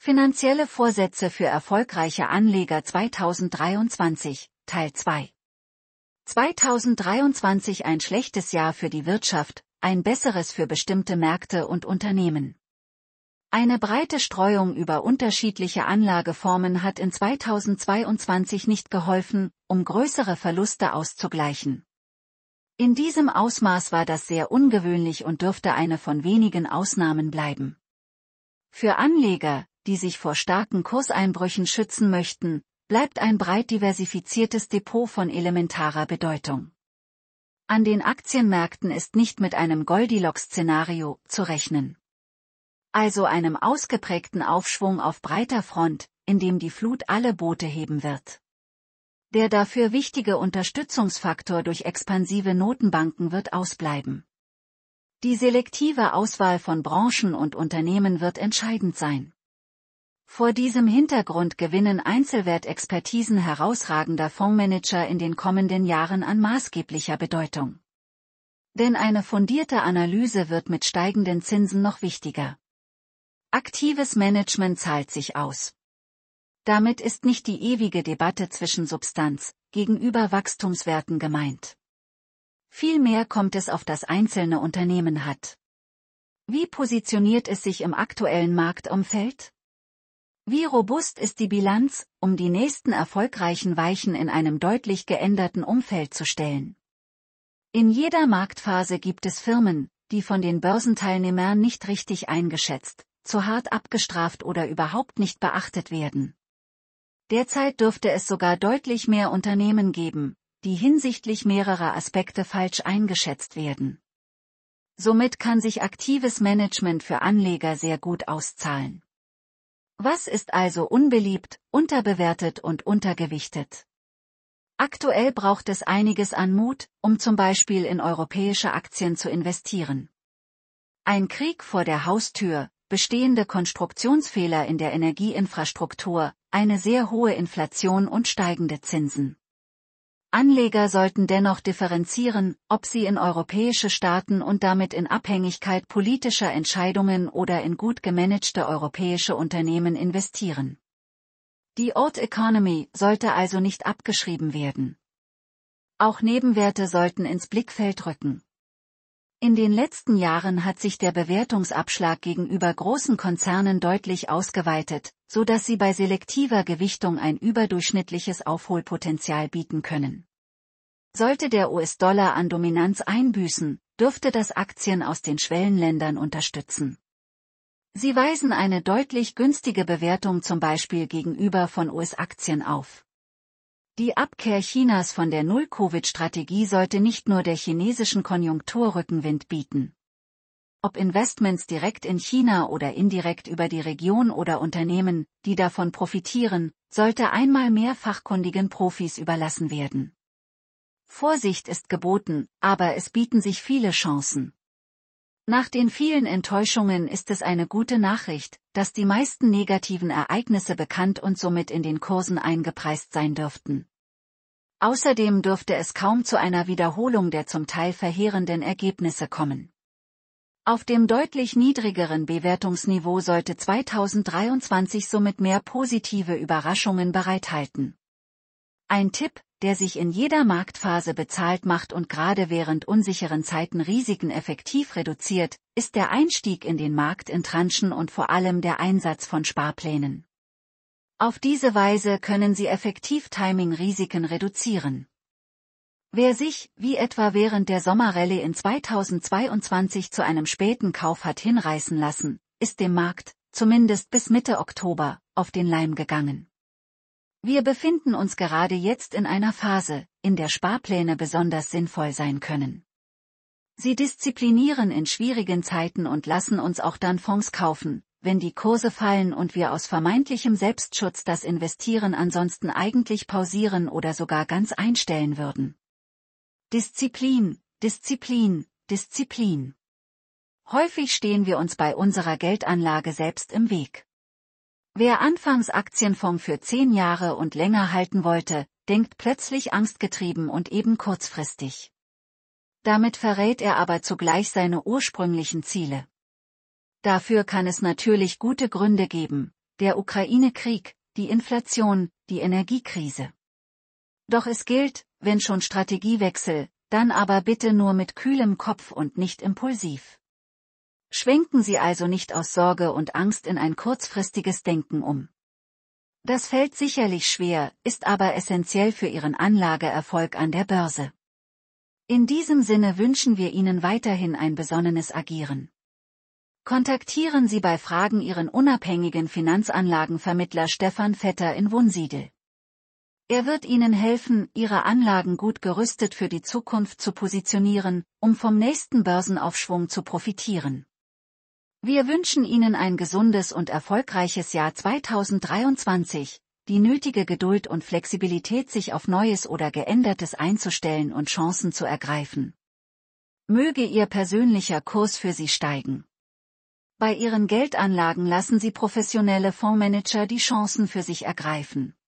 Finanzielle Vorsätze für erfolgreiche Anleger 2023, Teil 2. 2023 ein schlechtes Jahr für die Wirtschaft, ein besseres für bestimmte Märkte und Unternehmen. Eine breite Streuung über unterschiedliche Anlageformen hat in 2022 nicht geholfen, um größere Verluste auszugleichen. In diesem Ausmaß war das sehr ungewöhnlich und dürfte eine von wenigen Ausnahmen bleiben. Für Anleger, die sich vor starken Kurseinbrüchen schützen möchten, bleibt ein breit diversifiziertes Depot von elementarer Bedeutung. An den Aktienmärkten ist nicht mit einem Goldilocks-Szenario zu rechnen. Also einem ausgeprägten Aufschwung auf breiter Front, in dem die Flut alle Boote heben wird. Der dafür wichtige Unterstützungsfaktor durch expansive Notenbanken wird ausbleiben. Die selektive Auswahl von Branchen und Unternehmen wird entscheidend sein. Vor diesem Hintergrund gewinnen Einzelwertexpertisen herausragender Fondsmanager in den kommenden Jahren an maßgeblicher Bedeutung. Denn eine fundierte Analyse wird mit steigenden Zinsen noch wichtiger. Aktives Management zahlt sich aus. Damit ist nicht die ewige Debatte zwischen Substanz gegenüber Wachstumswerten gemeint. Vielmehr kommt es auf das einzelne Unternehmen hat. Wie positioniert es sich im aktuellen Marktumfeld? Wie robust ist die Bilanz, um die nächsten erfolgreichen Weichen in einem deutlich geänderten Umfeld zu stellen? In jeder Marktphase gibt es Firmen, die von den Börsenteilnehmern nicht richtig eingeschätzt, zu hart abgestraft oder überhaupt nicht beachtet werden. Derzeit dürfte es sogar deutlich mehr Unternehmen geben, die hinsichtlich mehrerer Aspekte falsch eingeschätzt werden. Somit kann sich aktives Management für Anleger sehr gut auszahlen. Was ist also unbeliebt, unterbewertet und untergewichtet? Aktuell braucht es einiges an Mut, um zum Beispiel in europäische Aktien zu investieren. Ein Krieg vor der Haustür, bestehende Konstruktionsfehler in der Energieinfrastruktur, eine sehr hohe Inflation und steigende Zinsen. Anleger sollten dennoch differenzieren, ob sie in europäische Staaten und damit in Abhängigkeit politischer Entscheidungen oder in gut gemanagte europäische Unternehmen investieren. Die Old Economy sollte also nicht abgeschrieben werden. Auch Nebenwerte sollten ins Blickfeld rücken. In den letzten Jahren hat sich der Bewertungsabschlag gegenüber großen Konzernen deutlich ausgeweitet, so dass sie bei selektiver Gewichtung ein überdurchschnittliches Aufholpotenzial bieten können. Sollte der US-Dollar an Dominanz einbüßen, dürfte das Aktien aus den Schwellenländern unterstützen. Sie weisen eine deutlich günstige Bewertung zum Beispiel gegenüber von US-Aktien auf. Die Abkehr Chinas von der Null-Covid-Strategie sollte nicht nur der chinesischen Konjunktur Rückenwind bieten. Ob Investments direkt in China oder indirekt über die Region oder Unternehmen, die davon profitieren, sollte einmal mehr fachkundigen Profis überlassen werden. Vorsicht ist geboten, aber es bieten sich viele Chancen. Nach den vielen Enttäuschungen ist es eine gute Nachricht, dass die meisten negativen Ereignisse bekannt und somit in den Kursen eingepreist sein dürften. Außerdem dürfte es kaum zu einer Wiederholung der zum Teil verheerenden Ergebnisse kommen. Auf dem deutlich niedrigeren Bewertungsniveau sollte 2023 somit mehr positive Überraschungen bereithalten. Ein Tipp, der sich in jeder Marktphase bezahlt macht und gerade während unsicheren Zeiten Risiken effektiv reduziert, ist der Einstieg in den Markt in Tranchen und vor allem der Einsatz von Sparplänen. Auf diese Weise können Sie effektiv Timing-Risiken reduzieren. Wer sich, wie etwa während der Sommerrallye in 2022 zu einem späten Kauf hat hinreißen lassen, ist dem Markt, zumindest bis Mitte Oktober, auf den Leim gegangen. Wir befinden uns gerade jetzt in einer Phase, in der Sparpläne besonders sinnvoll sein können. Sie disziplinieren in schwierigen Zeiten und lassen uns auch dann Fonds kaufen, wenn die Kurse fallen und wir aus vermeintlichem Selbstschutz das Investieren ansonsten eigentlich pausieren oder sogar ganz einstellen würden. Disziplin, Disziplin, Disziplin. Häufig stehen wir uns bei unserer Geldanlage selbst im Weg. Wer anfangs Aktienfonds für 10 Jahre und länger halten wollte, denkt plötzlich angstgetrieben und eben kurzfristig. Damit verrät er aber zugleich seine ursprünglichen Ziele. Dafür kann es natürlich gute Gründe geben, der Ukraine-Krieg, die Inflation, die Energiekrise. Doch es gilt, wenn schon Strategiewechsel, dann aber bitte nur mit kühlem Kopf und nicht impulsiv. Schwenken Sie also nicht aus Sorge und Angst in ein kurzfristiges Denken um. Das fällt sicherlich schwer, ist aber essentiell für Ihren Anlageerfolg an der Börse. In diesem Sinne wünschen wir Ihnen weiterhin ein besonnenes Agieren. Kontaktieren Sie bei Fragen Ihren unabhängigen Finanzanlagenvermittler Stefan Vetter in Wunsiedel. Er wird Ihnen helfen, Ihre Anlagen gut gerüstet für die Zukunft zu positionieren, um vom nächsten Börsenaufschwung zu profitieren. Wir wünschen Ihnen ein gesundes und erfolgreiches Jahr 2023, die nötige Geduld und Flexibilität, sich auf Neues oder Geändertes einzustellen und Chancen zu ergreifen. Möge Ihr persönlicher Kurs für Sie steigen. Bei Ihren Geldanlagen lassen Sie professionelle Fondsmanager die Chancen für sich ergreifen.